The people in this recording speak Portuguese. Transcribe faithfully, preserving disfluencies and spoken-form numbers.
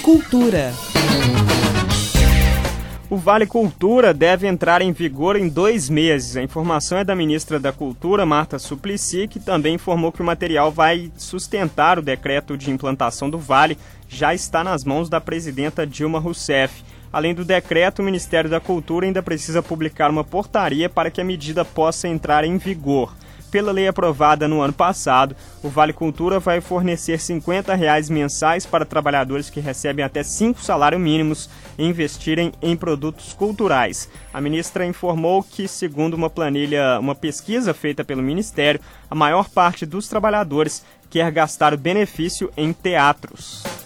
Cultura. O Vale Cultura deve entrar em vigor em dois meses. A informação é da ministra da Cultura, Marta Suplicy, que também informou que o material vai sustentar o decreto de implantação do Vale, já está nas mãos da presidenta Dilma Rousseff. Além do decreto, o Ministério da Cultura ainda precisa publicar uma portaria para que a medida possa entrar em vigor. Pela lei aprovada no ano passado, o Vale Cultura vai fornecer cinquenta reais mensais para trabalhadores que recebem até cinco salários mínimos e investirem em produtos culturais. A ministra informou que, segundo uma planilha, uma pesquisa feita pelo Ministério, a maior parte dos trabalhadores quer gastar o benefício em teatros.